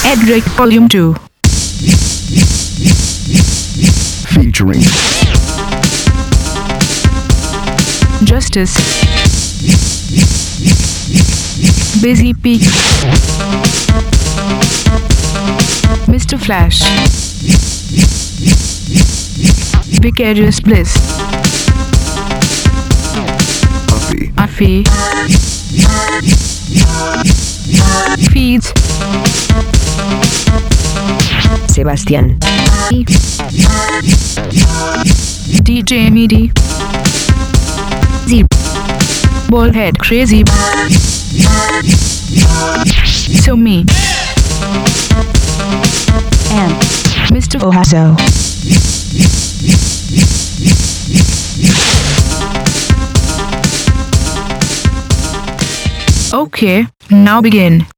Edric Volume 2. Featuring Justice, Busy Peak, Mr. Flash, Vicarious Bliss, Afi, Afi, Feeds, Sebastián, DJ Midi, Zip, Ballhead Crazy, So Me, and Mr. Ohazo. Okay, now begin.